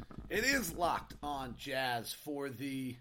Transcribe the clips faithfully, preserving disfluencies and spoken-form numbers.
It is Locked On Jazz for the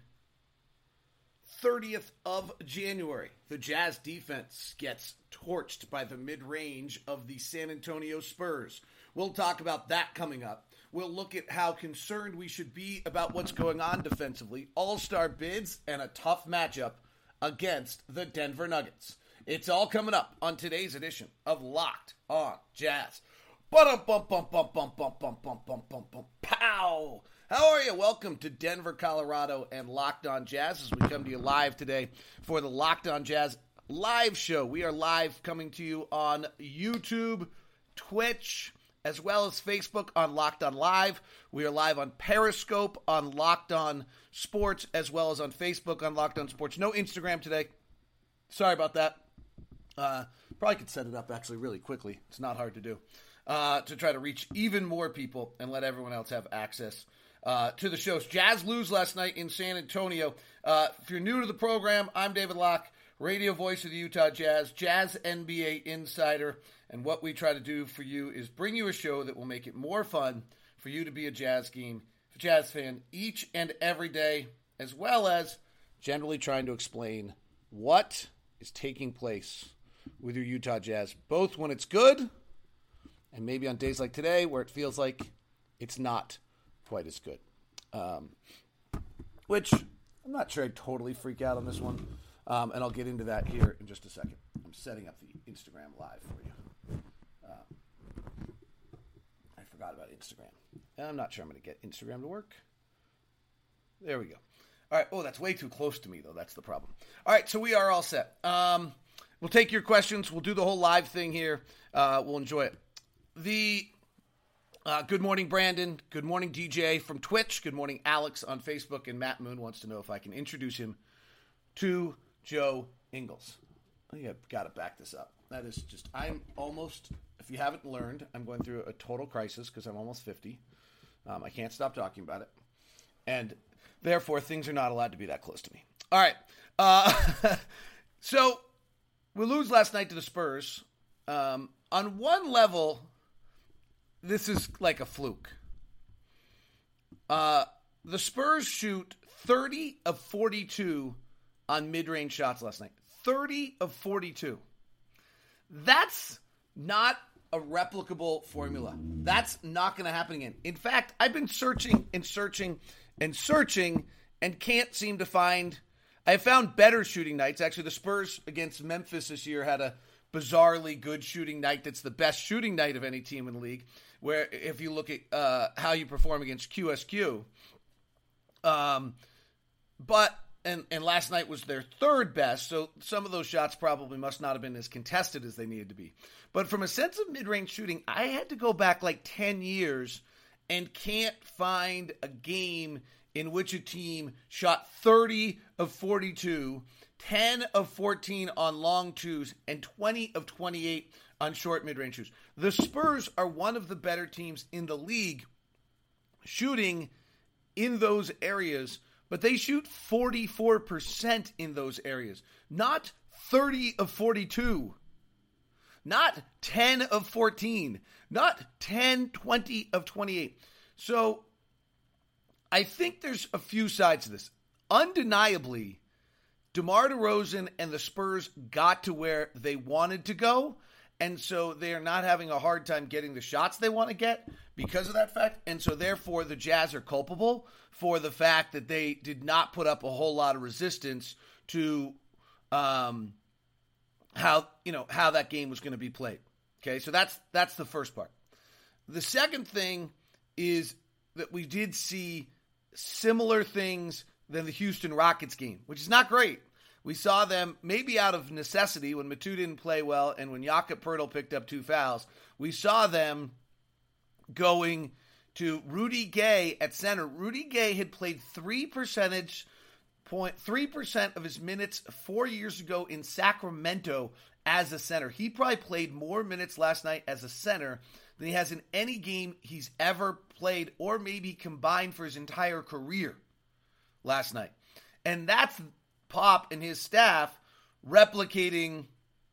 thirtieth of January. The Jazz defense gets torched by the mid-range of the San Antonio Spurs. We'll talk about that coming up. We'll look at how concerned we should be about what's going on defensively, all-star bids, and a tough matchup against the Denver Nuggets. It's all coming up on today's edition of Locked On Jazz. Bum bum bum bum bum bum bum bum bum bum bum pow. How are you? Welcome to Denver, Colorado, and Locked On Jazz as we come to you live today for the Locked On Jazz live show. We are live coming to you on YouTube, Twitch, as well as Facebook on Locked On Live. We are live on Periscope on Locked On Sports, as well as on Facebook on Locked On Sports. No Instagram today. Sorry about that. Uh, probably could set it up actually really quickly. It's not hard to do. Uh, to try to reach even more people and let everyone else have access uh, to the shows. Jazz lose last night in San Antonio. Uh, if you're new to the program, I'm David Locke, radio voice of the Utah Jazz, Jazz N B A insider, and what we try to do for you is bring you a show that will make it more fun for you to be a Jazz game, a Jazz fan each and every day, as well as generally trying to explain what is taking place with your Utah Jazz, both when it's good and maybe on days like today where it feels like it's not quite as good. Um, which I'm not sure I'd totally freak out on this one. Um, and I'll get into that here in just a second. I'm setting up the Instagram live for you. Um, I forgot about Instagram. And I'm not sure I'm going to get Instagram to work. There we go. All right. Oh, that's way too close to me, though. That's the problem. All right. So we are all set. Um, we'll take your questions. We'll do the whole live thing here. Uh, we'll enjoy it. The uh, good morning, Brandon. Good morning, D J from Twitch. Good morning, Alex on Facebook. And Matt Moon wants to know if I can introduce him to Joe Ingles. I think I've got to back this up. That is just, I'm almost, if you haven't learned, I'm going through a total crisis because I'm almost fifty. Um, I can't stop talking about it. And therefore, things are not allowed to be that close to me. All right. Uh, so, we lose last night to the Spurs. Um, on one level, this is like a fluke. Uh, the Spurs shoot thirty of forty-two on mid-range shots last night. thirty of forty-two. That's not a replicable formula. That's not going to happen again. In fact, I've been searching and searching and searching and can't seem to find... I found better shooting nights. Actually, the Spurs against Memphis this year had a bizarrely good shooting night. That's the best shooting night of any team in the league. Where if you look at uh, how you perform against Q S Q. Um, but... And and last night was their third best, so some of those shots probably must not have been as contested as they needed to be. But from a sense of mid-range shooting, I had to go back like ten years and can't find a game in which a team shot thirty of forty-two, ten of fourteen on long twos, and twenty of twenty-eight on short mid-range shoots. The Spurs are one of the better teams in the league shooting in those areas, but they shoot forty-four percent in those areas. Not thirty of forty-two. Not ten of fourteen. Not ten, twenty of twenty-eight. So, I think there's a few sides to this. Undeniably, DeMar DeRozan and the Spurs got to where they wanted to go, and so they are not having a hard time getting the shots they want to get because of that fact. And so therefore the Jazz are culpable for the fact that they did not put up a whole lot of resistance to um, how, you know, how that game was going to be played. Okay, so that's that's the first part. The second thing is that we did see similar things than the Houston Rockets game, which is not great. We saw them maybe out of necessity when Matu didn't play well and when Jakob Poeltl picked up two fouls. We saw them going to Rudy Gay at center. Rudy Gay had played three percentage point three percent of his minutes four years ago in Sacramento as a center. He probably played more minutes last night as a center than he has in any game he's ever played or maybe combined for his entire career last night. And that's Pop and his staff replicating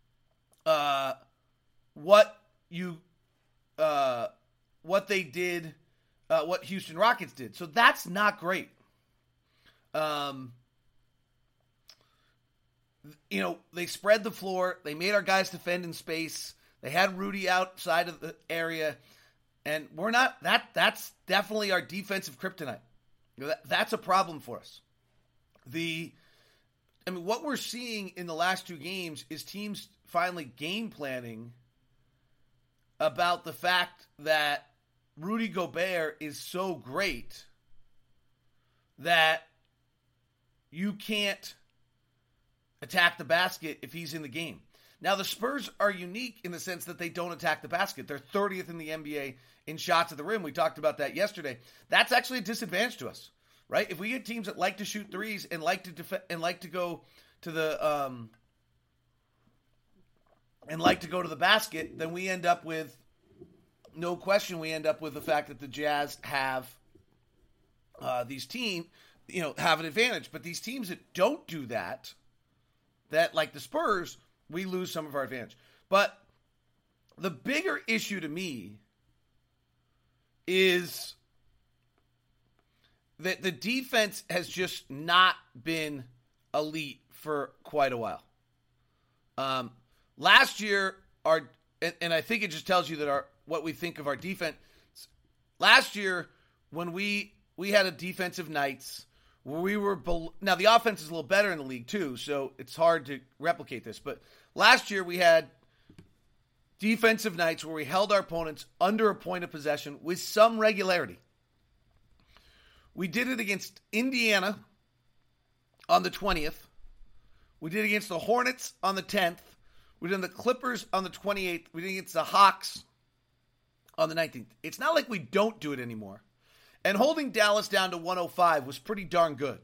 uh, what you uh, what they did uh, what Houston Rockets did. So that's not great. Um, you know, they spread the floor. They made our guys defend in space. They had Rudy outside of the area. And we're not, that. that's definitely our defensive kryptonite. You know, that, that's a problem for us. The, I mean, what we're seeing in the last two games is teams finally game planning about the fact that Rudy Gobert is so great that you can't attack the basket if he's in the game. Now, the Spurs are unique in the sense that they don't attack the basket. They're thirtieth in the N B A in shots at the rim. We talked about that yesterday. That's actually a disadvantage to us, right? If we get teams that like to shoot threes and like to def- and like to go to the um, and like to go to the basket, then we end up with, no question, we end up with the fact that the Jazz have uh, these teams, you know, have an advantage. But these teams that don't do that, that like the Spurs, we lose some of our advantage. But the bigger issue to me is that the defense has just not been elite for quite a while. Um, last year, our and, and I think it just tells you that our what we think of our defense. Last year, when we we had a defensive nights where we were below, now the offense is a little better in the league too, so it's hard to replicate this. But last year we had defensive nights where we held our opponents under a point of possession with some regularity. We did it against Indiana on the twentieth. We did it against the Hornets on the tenth. We did it against the Clippers on the twenty-eighth. We did it against the Hawks on the nineteenth. It's not like we don't do it anymore. And holding Dallas down to one oh five was pretty darn good.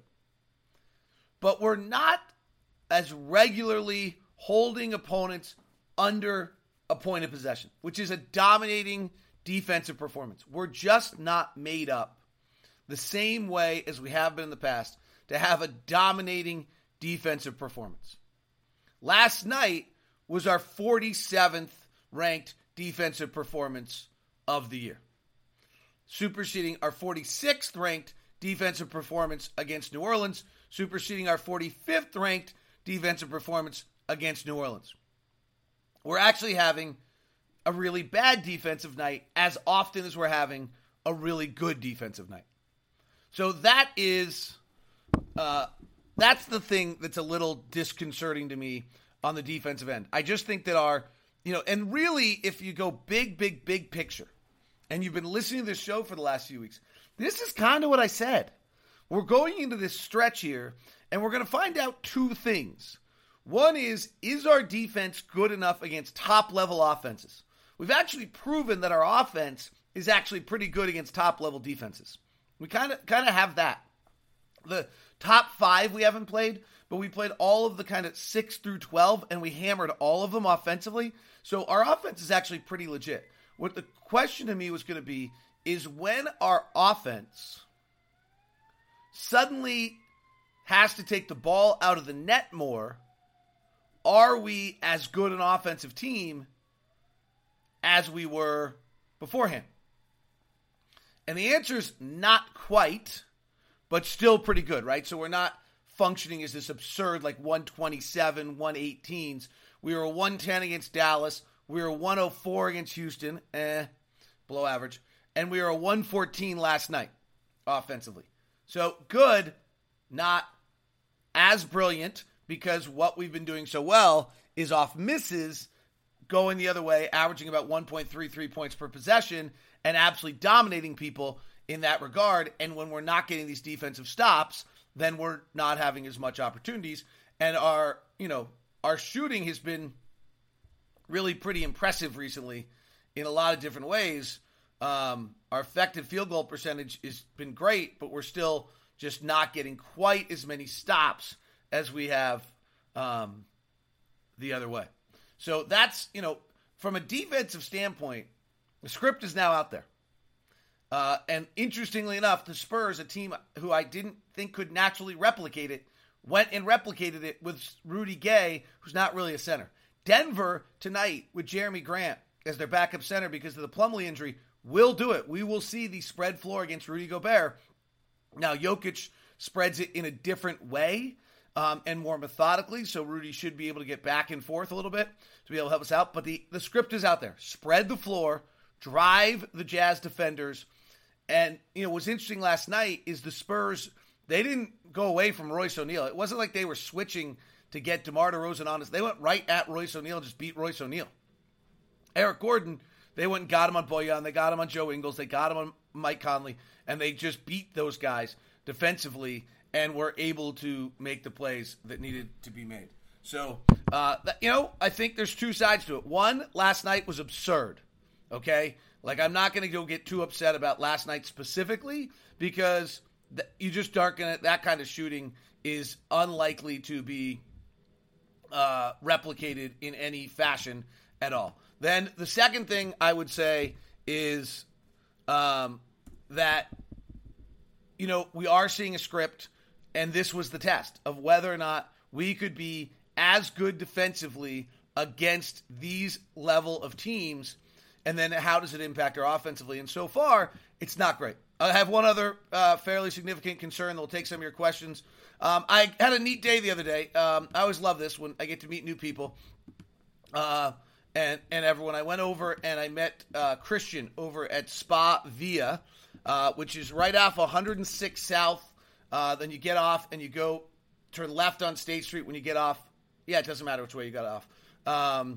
But we're not as regularly holding opponents under a point of possession, which is a dominating defensive performance. We're just not made up the same way as we have been in the past to have a dominating defensive performance. Last night was our forty-seventh ranked defensive performance of the year, superseding our forty-sixth ranked defensive performance against New Orleans, superseding our forty-fifth ranked defensive performance against New Orleans. We're actually having a really bad defensive night as often as we're having a really good defensive night. So that is, uh, that's the thing that's a little disconcerting to me on the defensive end. I just think that our, you know, and really if you go big, big, big picture, and you've been listening to this show for the last few weeks, this is kind of what I said. We're going into this stretch here, and we're going to find out two things. One is, is our defense good enough against top-level offenses? We've actually proven that our offense is actually pretty good against top-level defenses. We kind of kind of have that. The top five we haven't played, but we played all of the kind of six through twelve, and we hammered all of them offensively. So our offense is actually pretty legit. What the question to me was going to be is when our offense suddenly has to take the ball out of the net more, are we as good an offensive team as we were beforehand? And the answer is not quite, but still pretty good, right? So we're not functioning as this absurd like one twenty-seven, one eighteens. We were one ten against Dallas. We were one oh four against Houston, eh, below average. And we were a one fourteen last night, offensively. So good, not as brilliant, because what we've been doing so well is off misses, going the other way, averaging about one point three three points per possession, and absolutely dominating people in that regard. And when we're not getting these defensive stops, then we're not having as much opportunities. And our, you know, our shooting has been really pretty impressive recently in a lot of different ways. Um, our effective field goal percentage has been great, but we're still just not getting quite as many stops as we have um, the other way. So that's, you know, from a defensive standpoint, the script is now out there. Uh, and interestingly enough, the Spurs, a team who I didn't think could naturally replicate it, went and replicated it with Rudy Gay, who's not really a center. Denver tonight with Jeremy Grant as their backup center because of the Plumlee injury will do it. We will see the spread floor against Rudy Gobert. Now, Jokic spreads it in a different way um, and more methodically, so Rudy should be able to get back and forth a little bit to be able to help us out. But the, the script is out there. Spread the floor, drive the Jazz defenders. And, you know, what's interesting last night is the Spurs, they didn't go away from Royce O'Neal. It wasn't like they were switching to get DeMar DeRozan on us. They went right at Royce O'Neal and just beat Royce O'Neal. Eric Gordon, they went and got him on Bojan. They got him on Joe Ingles. They got him on Mike Conley. And they just beat those guys defensively and were able to make the plays that needed to be made. So, uh, you know, I think there's two sides to it. One, last night was absurd, okay? Like, I'm not going to go get too upset about last night specifically because th- you just aren't going to – that kind of shooting is unlikely to be uh, replicated in any fashion at all. Then the second thing I would say is um, that, you know, we are seeing a script, and this was the test of whether or not we could be as good defensively against these level of teams, and then how does it impact our offensively? And so far, it's not great. I have one other uh, fairly significant concern that will take some of your questions. Um, I had a neat day the other day. Um, I always love this when I get to meet new people. Uh, and, and everyone. I went over and I met uh, Christian over at Spa Via, uh, which is right off one hundred six South. Uh, then you get off and you go turn left on State Street when you get off. Yeah, it doesn't matter which way you got off. Um,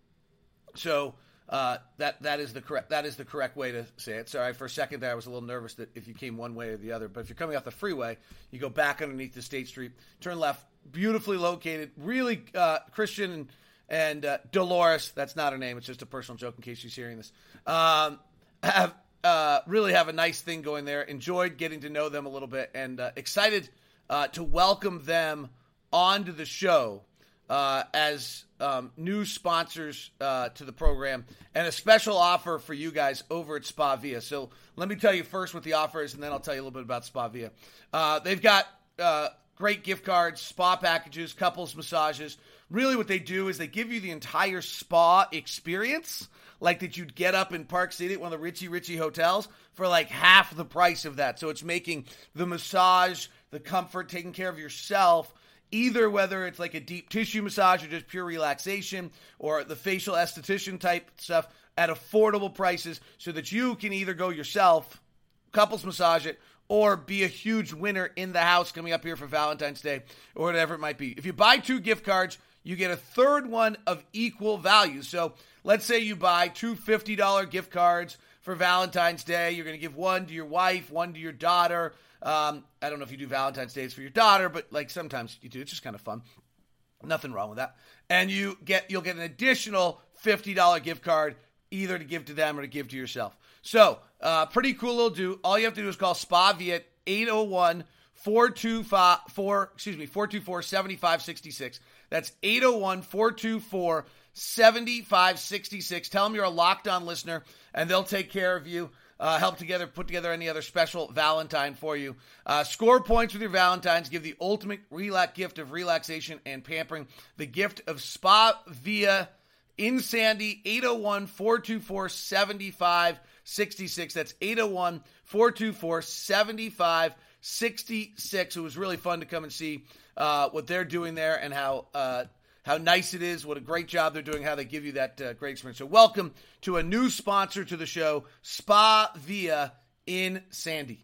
so uh, that that is the correct that is the correct way to say it. Sorry, for a second there I was a little nervous that if you came one way or the other. But if you're coming off the freeway, you go back underneath the State Street, turn left. Beautifully located. Really, uh, Christian and, and uh, Dolores. That's not her name. It's just a personal joke in case she's hearing this. Um, have uh, really have a nice thing going there. Enjoyed getting to know them a little bit and uh, excited uh, to welcome them onto the show. Uh, as um, new sponsors uh, to the program, and a special offer for you guys over at Spa Via. So let me tell you first what the offer is, and then I'll tell you a little bit about Spa Via. Uh, they've got uh, great gift cards, spa packages, couples massages. Really what they do is they give you the entire spa experience, like that you'd get up in Park City at one of the Richie Richie hotels for like half the price of that. So it's making the massage, the comfort, taking care of yourself, either whether it's like a deep tissue massage or just pure relaxation or the facial esthetician type stuff at affordable prices so that you can either go yourself, couples massage it, or be a huge winner in the house coming up here for Valentine's Day or whatever it might be. If you buy two gift cards, you get a third one of equal value. So let's say you buy two fifty dollars gift cards for Valentine's Day. You're going to give one to your wife, one to your daughter. Um, I don't know if you do Valentine's Days for your daughter, but like sometimes you do. It's just kind of fun. Nothing wrong with that. And you get, you'll get an additional fifty dollars gift card either to give to them or to give to yourself. So, uh, pretty cool little do. All you have to do is call Spa Via at eight oh one, four two five, excuse me, four two four, seven five six six. That's eight oh one, four two four, seven five six six. Tell them you're a Locked On listener and they'll take care of you. Uh, help together, put together any other special Valentine for you. Uh, score points with your Valentines. Give the ultimate relax gift of relaxation and pampering. The gift of Spa Via in Sandy, eight oh one, four two four, seven five six six. That's eight oh one, four two four, seven five six six. It was really fun to come and see uh, what they're doing there and how uh, how nice it is, what a great job they're doing, how they give you that uh, great experience. So welcome to a new sponsor to the show, Spa Via in Sandy.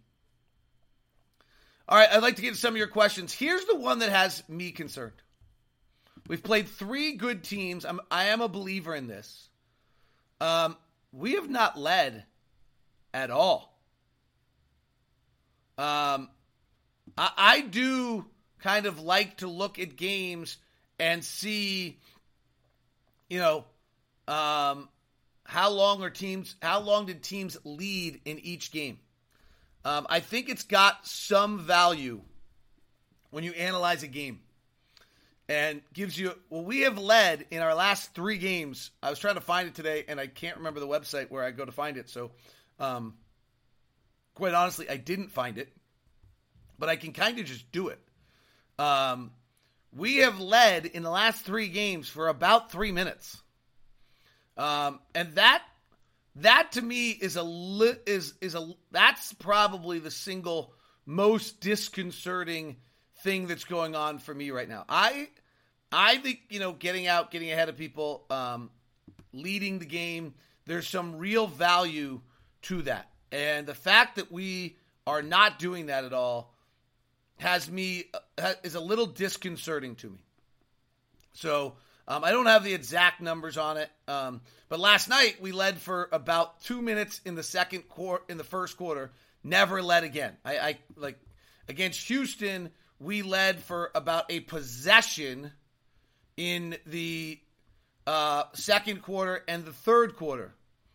All right, I'd like to get to some of your questions. Here's the one that has me concerned. We've played three good teams. I'm, I am a believer in this. Um, we have not led at all. Um, I, I do kind of like to look at games and see, you know, um, how long are teams, how long did teams lead in each game? Um, I think it's got some value when you analyze a game and gives you, well, we have led in our last three games. I was trying to find it today and I can't remember the website where I go to find it. So, um, quite honestly, I didn't find it, but I can kind of just do it. Um, We have led in the last three games for about three minutes. Um, and that that to me is a li- is is a that's probably the single most disconcerting thing that's going on for me right now. I I think, you know, getting out, getting ahead of people, um, leading the game, there's some real value to that. And the fact that we are not doing that at all has me uh, is a little disconcerting to me. So um, I don't have the exact numbers on it, um, but last night we led for about two minutes in the second quarter, in the first quarter, never led again. I, I like against Houston, we led for about a possession in the uh, second quarter and the third quarter,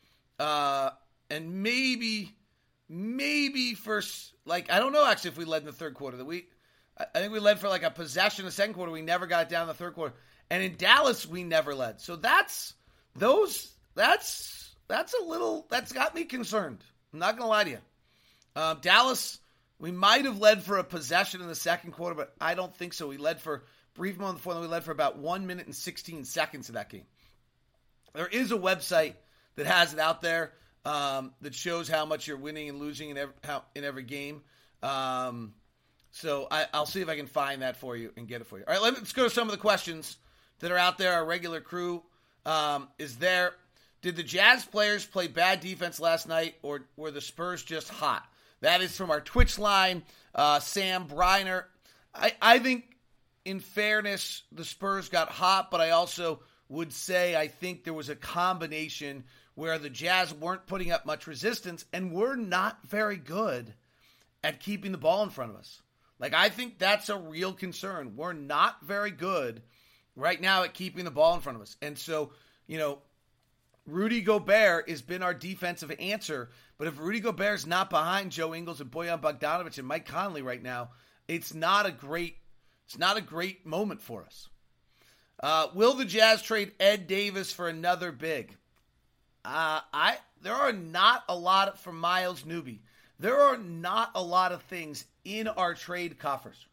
uh, and maybe. Maybe first, like, I don't know actually if we led in the third quarter. That we, I think we led for like a possession in the second quarter. We never got it down in the third quarter. And in Dallas, we never led. So that's, those, that's, that's a little, that's got me concerned. I'm not going to lie to you. Um, Dallas, we might have led for a possession in the second quarter, but I don't think so. We led for, brief moment before that, we led for about one minute and sixteen seconds of that game. There is a website that has it out there. Um, that shows how much you're winning and losing in every, how, in every game. Um, so I, I'll see if I can find that for you and get it for you. All right, let's go to some of the questions that are out there. Our regular crew um, is there. Did the Jazz players play bad defense last night, or were the Spurs just hot? That is from our Twitch line, uh, Sam Briner. I, I think, in fairness, the Spurs got hot, but I also would say I think there was a combination where the Jazz weren't putting up much resistance and we're not very good at keeping the ball in front of us. Like, I think that's a real concern. We're not very good right now at keeping the ball in front of us. And so, you know, Rudy Gobert has been our defensive answer, but if Rudy Gobert's not behind Joe Ingles and Bojan Bogdanovic and Mike Conley right now, it's not a great, it's not a great moment for us. Uh, will the Jazz trade Ed Davis for another big? Uh, I there are not a lot for Miles Newby. There are not a lot of things in our trade coffers.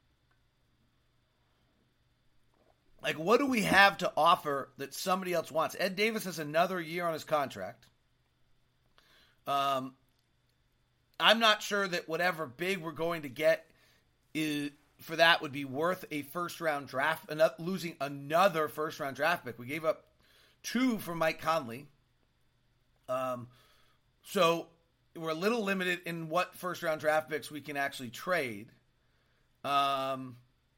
Like, what do we have to offer that somebody else wants? Ed Davis has another year on his contract. Um, I'm not sure that whatever big we're going to get is for that would be worth a first round draft. Another, losing another first round draft pick. We gave up two for Mike Conley. Um, so we're a little limited in what first round draft picks we can actually trade. Um,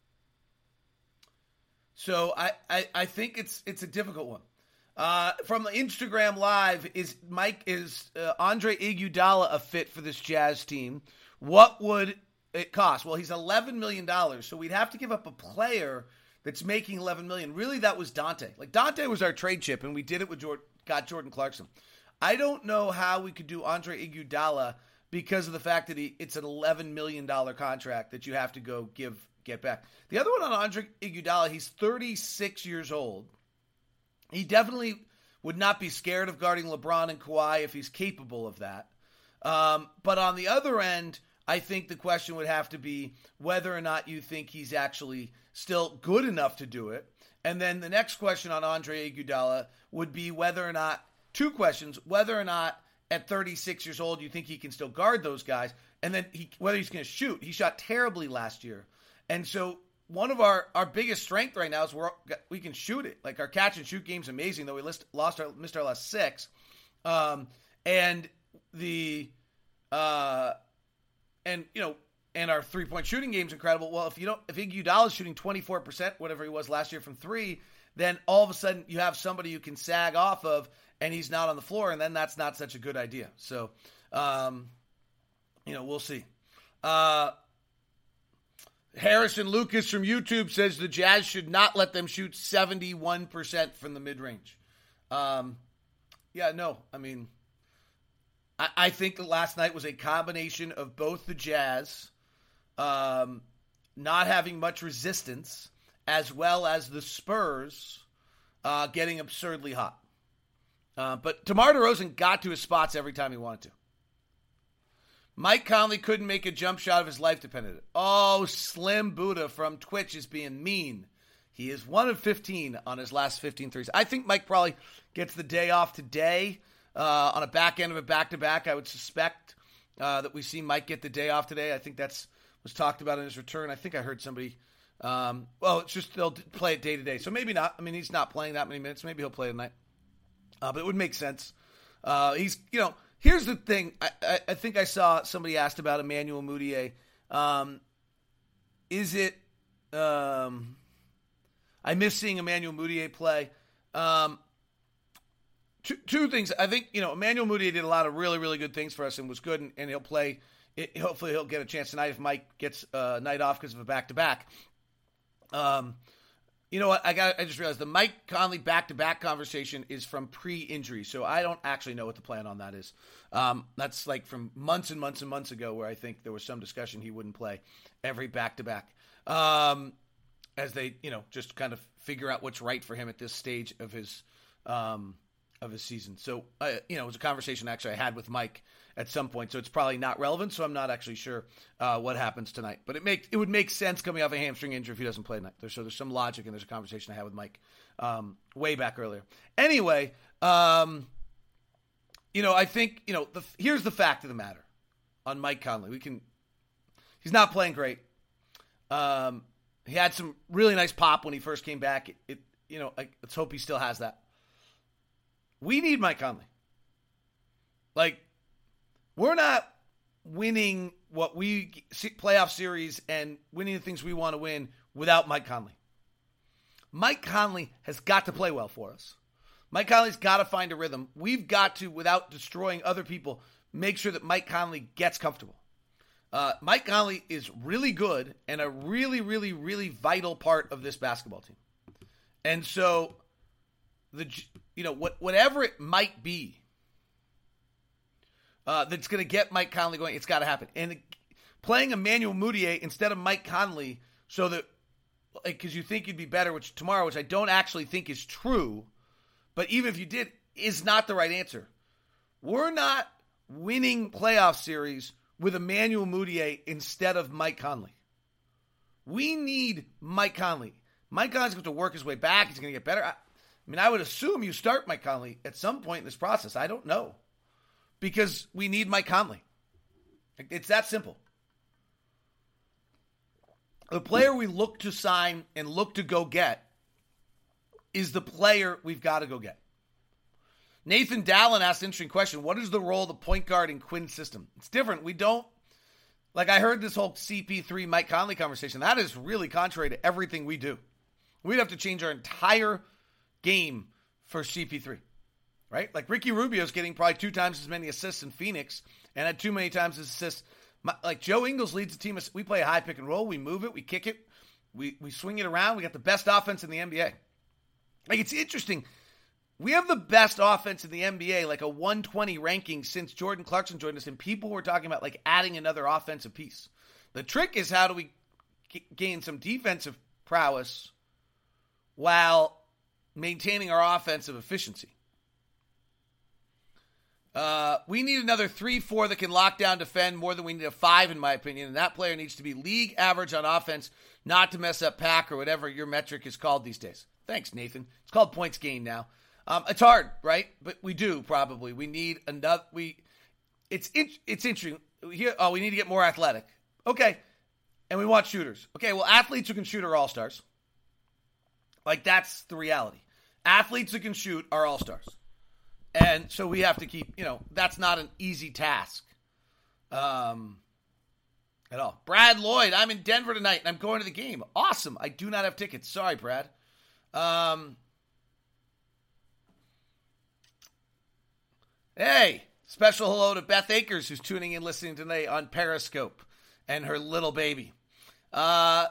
so I, I, I think it's, it's a difficult one. Uh, from the Instagram Live, is Mike, is uh, Andre Iguodala a fit for this Jazz team? What would it cost? Well, he's eleven million dollars. So we'd have to give up a player that's making eleven million dollars. Really, that was Dante. Like, Dante was our trade chip, and we did it with Jordan, got Jordan Clarkson. I don't know how we could do Andre Iguodala because of the fact that he it's an eleven million dollars contract that you have to go give get back. The other one on Andre Iguodala, he's thirty-six years old. He definitely would not be scared of guarding LeBron and Kawhi if he's capable of that. Um, but on the other end, I think the question would have to be whether or not you think he's actually still good enough to do it. And then the next question on Andre Iguodala would be whether or not Two questions, whether or not at thirty-six years old you think he can still guard those guys, and then he, whether he's going to shoot. He shot terribly last year. And so one of our, our biggest strength right now is we're, we can shoot it. Like, our catch and shoot game's amazing, though we list, lost our, missed our last six. Um, and the, uh, and, you know, and our three-point shooting game's incredible. Well, if you don't, if Iguodala is shooting twenty-four percent, whatever he was last year from three, then all of a sudden you have somebody you can sag off of, and he's not on the floor, and then that's not such a good idea. So, um, you know, we'll see. Uh, Harrison Lucas from YouTube says the Jazz should not let them shoot seventy-one percent from the mid-range. Um, yeah, no, I mean, I, I think last night was a combination of both the Jazz um, not having much resistance as well as the Spurs uh, getting absurdly hot. Uh, but DeMar DeRozan got to his spots every time he wanted to. Mike Conley couldn't make a jump shot if his life depended on it. Oh, Slim Buddha from Twitch is being mean. He is one of fifteen on his last fifteen threes. I think Mike probably gets the day off today. uh, on a back end of a back-to-back. I would suspect uh, that we see Mike get the day off today. I think that's was talked about in his return. I think I heard somebody, um, well, it's just they'll play it day-to-day. So maybe not. I mean, he's not playing that many minutes. Maybe he'll play tonight. Uh, but it would make sense. Uh, he's, you know, here's the thing. I, I, I think I saw somebody asked about Emmanuel Mudiay. Um, is it, um, I miss seeing Emmanuel Mudiay play. Um, two, two things. I think, you know, Emmanuel Mudiay did a lot of really, really good things for us and was good, and, and he'll play. It, hopefully he'll get a chance tonight if Mike gets a uh, night off because of a back-to-back. Um, you know what? I got. I just realized the Mike Conley back-to-back conversation is from pre-injury, so I don't actually know what the plan on that is. Um, that's like from months and months and months ago where I think there was some discussion he wouldn't play every back-to-back. Um, as they, you know, just kind of figure out what's right for him at this stage of his um, of his season. So, uh, you know, it was a conversation actually I had with Mike at some point, so it's probably not relevant, so I'm not actually sure uh, what happens tonight. But it make, it would make sense coming off a hamstring injury if he doesn't play tonight. There's, so there's some logic, and there's a conversation I had with Mike um, way back earlier. Anyway, um, you know, I think, you know, the, here's the fact of the matter on Mike Conley. We can, he's not playing great. Um, he had some really nice pop when he first came back. It, it you know, I, let's hope he still has that. We need Mike Conley. Like, we're not winning what we playoff series and winning the things we want to win without Mike Conley. Mike Conley has got to play well for us. Mike Conley's got to find a rhythm. We've got to, without destroying other people, make sure that Mike Conley gets comfortable. Uh, Mike Conley is really good and a really, really, really vital part of this basketball team. And so, the you know, what whatever it might be, Uh, that's going to get Mike Conley going. It's got to happen. And playing Emmanuel Mudiay instead of Mike Conley so that, because you think you'd be better which tomorrow, which I don't actually think is true, but even if you did, is not the right answer. We're not winning playoff series with Emmanuel Mudiay instead of Mike Conley. We need Mike Conley. Mike Conley's going to work his way back. He's going to get better. I, I mean, I would assume you start Mike Conley at some point in this process. I don't know. Because we need Mike Conley. It's that simple. The player we look to sign and look to go get is the player we've got to go get. Nathan Dallin asked an interesting question. What is the role of the point guard in Quinn's system? It's different. We don't, like I heard this whole C P three Mike Conley conversation. That is really contrary to everything we do. We'd have to change our entire game for C P three. Right? Like Ricky Rubio's getting probably two times as many assists in Phoenix and had too many times as assists. Like Joe Ingles leads the team. We play a high pick and roll. We move it. We kick it. We we swing it around. We got the best offense in the N B A. Like, it's interesting. We have the best offense in the N B A, like a one twenty ranking since Jordan Clarkson joined us, and people were talking about like adding another offensive piece. The trick is how do we g- gain some defensive prowess while maintaining our offensive efficiency. Uh, we need another three four that can lock down, defend more than we need a five, in my opinion. And that player needs to be league average on offense, not to mess up pack or whatever your metric is called these days. Thanks, Nathan. It's called points gained now. Um, it's hard, right? But we do probably. We need another. We. It's it, it's interesting. Here, oh, we need to get more athletic. Okay, and we want shooters. Okay, well, athletes who can shoot are all stars. Like, that's the reality. Athletes who can shoot are all stars. And so we have to keep, you know, that's not an easy task um, at all. Brad Lloyd, I'm in Denver tonight, and I'm going to the game. Awesome. I do not have tickets. Sorry, Brad. Um, hey, special hello to Beth Akers, who's tuning in listening today on Periscope, and her little baby. Uh,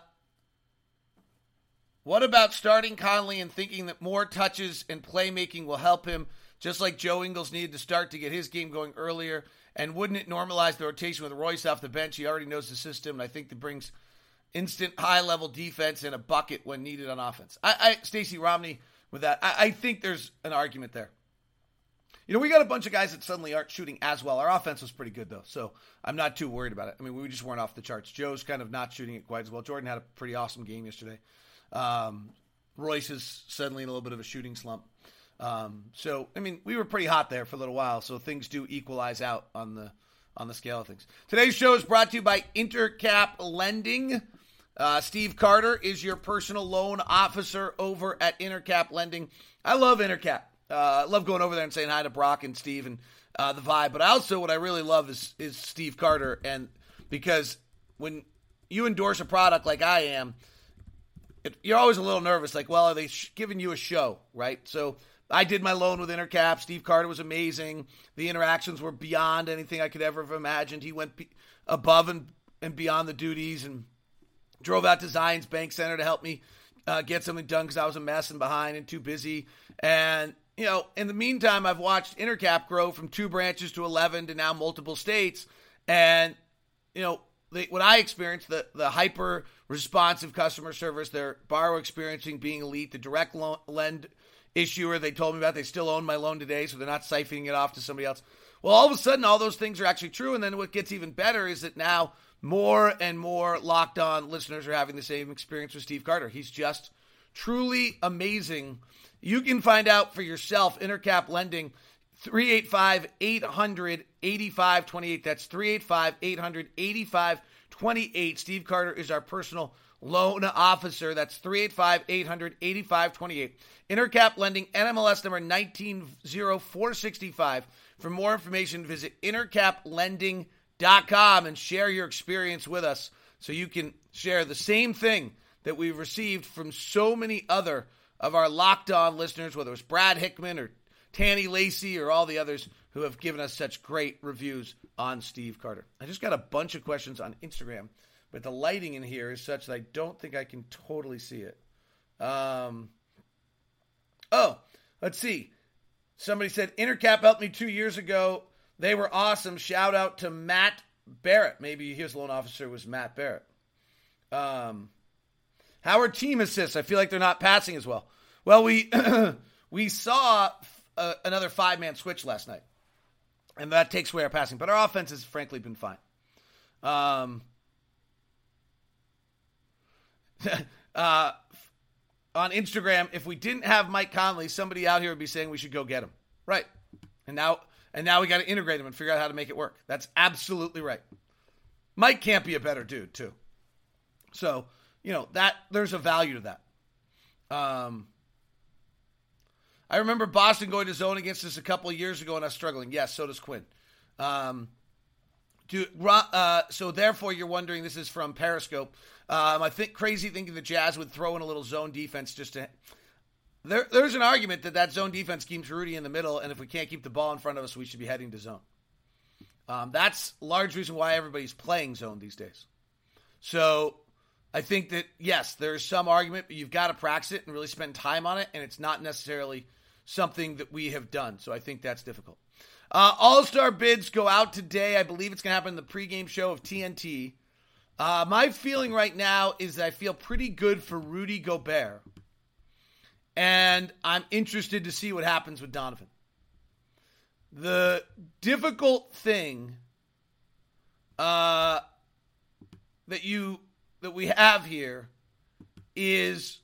what about starting Conley and thinking that more touches and playmaking will help him, just like Joe Ingles needed to start to get his game going earlier? And wouldn't it normalize the rotation with Royce off the bench? He already knows the system, and I think that brings instant high-level defense and a bucket when needed on offense. I, I Stacey Romney with that. I, I think there's an argument there. You know, we got a bunch of guys that suddenly aren't shooting as well. Our offense was pretty good, though, so I'm not too worried about it. I mean, we just weren't off the charts. Joe's kind of not shooting it quite as well. Jordan had a pretty awesome game yesterday. Um, Royce is suddenly in a little bit of a shooting slump. Um, so, I mean, we were pretty hot there for a little while, so things do equalize out on the on the scale of things. Today's show is brought to you by Intercap Lending. Uh, Steve Carter is your personal loan officer over at Intercap Lending. I love Intercap. Uh, I love going over there and saying hi to Brock and Steve and uh, the vibe. But also what I really love is, is Steve Carter. And because when you endorse a product like I am, it, you're always a little nervous. Like, well, are they sh- giving you a show, right? So I did my loan with Intercap. Steve Carter was amazing. The interactions were beyond anything I could ever have imagined. He went be- above and, and beyond the duties and drove out to Zions Bank Center to help me uh, get something done because I was a mess and behind and too busy. And, you know, in the meantime, I've watched Intercap grow from two branches to eleven to now multiple states. And, you know, the, what I experienced, the, the hyper responsive customer service, their borrower experiencing being elite, the direct loan, lend issuer they told me about, they still own my loan today, so they're not siphoning it off to somebody else. Well, all of a sudden, all those things are actually true. And then what gets even better is that now more and more Locked On listeners are having the same experience with Steve Carter. He's just truly amazing. You can find out for yourself, Intercap Lending, three eight five, eight hundred, eighty-five twenty-eight. That's three eight five, eight hundred, eighty-five twenty-eight. Steve Carter is our personal loan officer. That's three eight five, eight hundred, eighty-five twenty-eight. Intercap Lending, N M L S number nineteen oh four sixty-five. For more information, visit intercap lending dot com and share your experience with us so you can share the same thing that we've received from so many other of our Locked On listeners, whether it was Brad Hickman or Tanny Lacey or all the others who have given us such great reviews on Steve Carter. I just got a bunch of questions on Instagram, but the lighting in here is such that I don't think I can totally see it. Um, oh, let's see. Somebody said, Intercap helped me two years ago. They were awesome. Shout out to Matt Barrett. Maybe his loan officer was Matt Barrett. Um, how are team assists? I feel like they're not passing as well. Well, we we saw uh, another five-man switch last night, and that takes away our passing. But our offense has frankly been fine. Um, uh, on Instagram, if we didn't have Mike Conley, somebody out here would be saying we should go get him. Right. And now... And now we got to integrate them and figure out how to make it work. That's absolutely right. Mike can't be a better dude, too. So, you know, that there's a value to that. Um, I remember Boston going to zone against us a couple of years ago and us struggling. Yes, so does Quinn. Um, do, uh, so, therefore, you're wondering, this is from Periscope. Um, I think crazy thinking the Jazz would throw in a little zone defense just to... There, there's an argument that that zone defense keeps Rudy in the middle, and if we can't keep the ball in front of us, we should be heading to zone. Um, that's a large reason why everybody's playing zone these days. So I think that, yes, there's some argument, but you've got to practice it and really spend time on it, and it's not necessarily something that we have done. So I think that's difficult. Uh, All-Star bids go out today. I believe it's going to happen in the pregame show of T N T. Uh, my feeling right now is that I feel pretty good for Rudy Gobert. And I'm interested to see what happens with Donovan. The difficult thing uh, that you that we have here is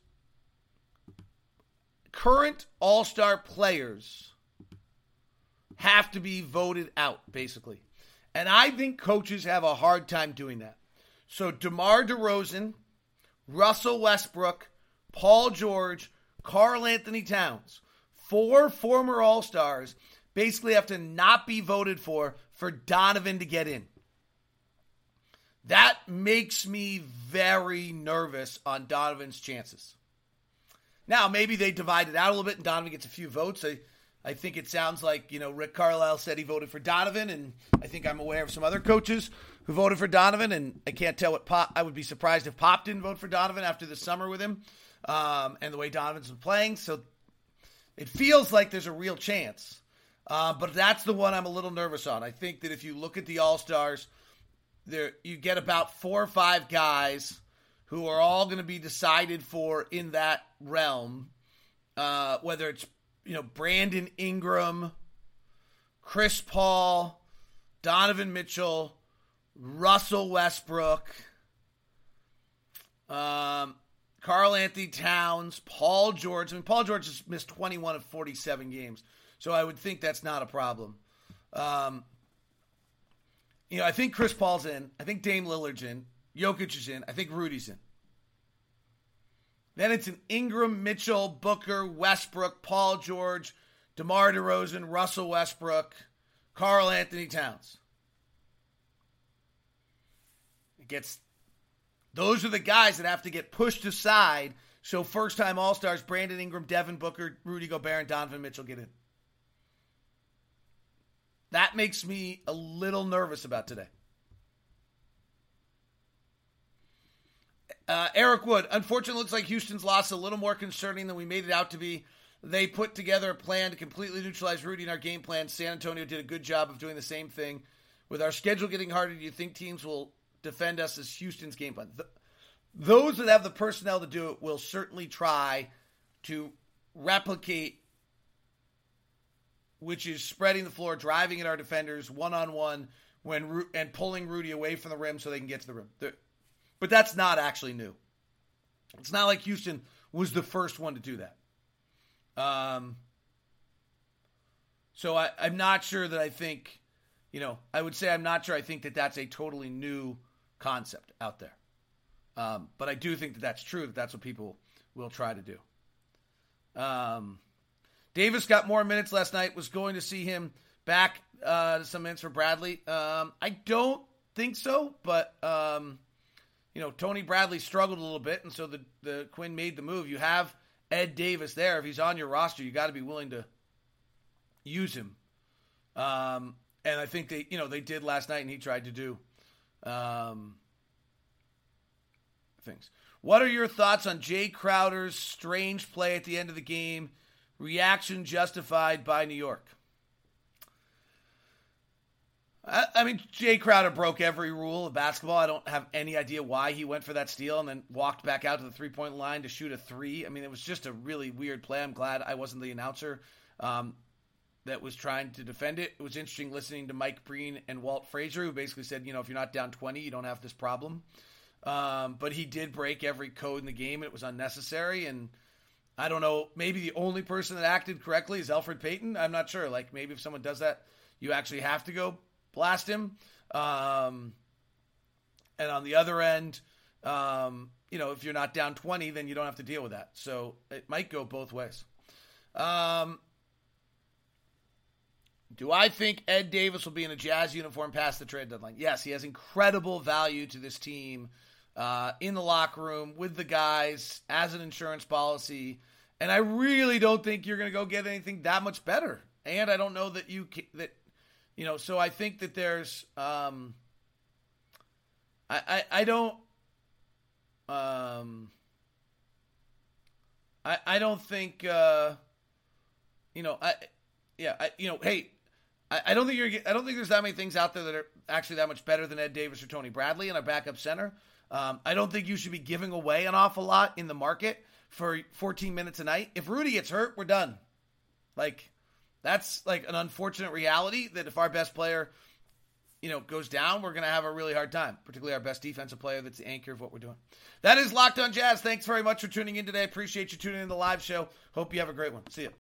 current All-Star players have to be voted out, basically. And I think coaches have a hard time doing that. So DeMar DeRozan, Russell Westbrook, Paul George, Karl Anthony Towns, four former All-Stars, basically have to not be voted for for Donovan to get in. That makes me very nervous on Donovan's chances. Now, maybe they divide it out a little bit and Donovan gets a few votes. I, I think it sounds like, you know, Rick Carlisle said he voted for Donovan, and I think I'm aware of some other coaches who voted for Donovan, and I can't tell what Pop, I would be surprised if Pop didn't vote for Donovan after the summer with him. Um, and the way Donovan's been playing. So it feels like there's a real chance. Uh, but that's the one I'm a little nervous on. I think that if you look at the All-Stars, there you get about four or five guys who are all going to be decided for in that realm. Uh, whether it's, you know, Brandon Ingram, Chris Paul, Donovan Mitchell, Russell Westbrook, um, Karl Anthony Towns, Paul George. I mean, Paul George has missed twenty-one of forty-seven games, so I would think that's not a problem. Um, you know, I think Chris Paul's in. I think Dame Lillard's in. Jokic is in. I think Rudy's in. Then it's an Ingram, Mitchell, Booker, Westbrook, Paul George, DeMar DeRozan, Russell Westbrook, Karl Anthony Towns. It gets, those are the guys that have to get pushed aside so first-time All-Stars Brandon Ingram, Devin Booker, Rudy Gobert, and Donovan Mitchell get in. That makes me a little nervous about today. Uh, Eric Wood, unfortunately, looks like Houston's loss is a little more concerning than we made it out to be. They put together a plan to completely neutralize Rudy in our game plan. San Antonio did a good job of doing the same thing. With our schedule getting harder, do you think teams will defend us as Houston's game plan? Th- those that have the personnel to do it will certainly try to replicate, which is spreading the floor, driving at our defenders one-on-one when Ru- and pulling Rudy away from the rim so they can get to the rim. They're, But that's not actually new. It's not like Houston was the first one to do that. Um, so I, I'm not sure that I think, you know, I would say I'm not sure I think that that's a totally new concept out there. Um, but I do think that that's true, that that's what people will try to do. Um, Davis got more minutes last night, was going to see him back uh, some minutes for Bradley. Um, I don't think so, but... Um, You know, Tony Bradley struggled a little bit, and so the, the Quinn made the move. You have Ed Davis there. If he's on your roster, you got to be willing to use him. Um, and I think they, you know, they did last night, and he tried to do um, things. What are your thoughts on Jay Crowder's strange play at the end of the game? Reaction justified by New York. I mean, Jay Crowder broke every rule of basketball. I don't have any idea why he went for that steal and then walked back out to the three-point line to shoot a three. I mean, it was just a really weird play. I'm glad I wasn't the announcer um, that was trying to defend it. It was interesting listening to Mike Breen and Walt Frazier, who basically said, you know, if you're not down twenty, you don't have this problem. Um, but he did break every code in the game. It was unnecessary. And I don't know, maybe the only person that acted correctly is Elfrid Payton. I'm not sure. Like, maybe if someone does that, you actually have to go blast him. Um, and on the other end, um, you know, if you're not down twenty, then you don't have to deal with that. So it might go both ways. Um, do I think Ed Davis will be in a Jazz uniform past the trade deadline? Yes, he has incredible value to this team uh, in the locker room with the guys as an insurance policy. And I really don't think you're going to go get anything that much better. And I don't know that you can, that, You know, so I think that there's, um, I, I, I don't, um, I, I don't think, uh, you know, I, yeah, I, you know, hey, I, I don't think you're, I don't think there's that many things out there that are actually that much better than Ed Davis or Tony Bradley in our backup center. Um, I don't think you should be giving away an awful lot in the market for fourteen minutes a night. If Rudy gets hurt, we're done. Like, that's like an unfortunate reality that if our best player, you know, goes down, we're going to have a really hard time, particularly our best defensive player that's the anchor of what we're doing. That is Locked on Jazz. Thanks very much for tuning in today. Appreciate you tuning in to the live show. Hope you have a great one. See you.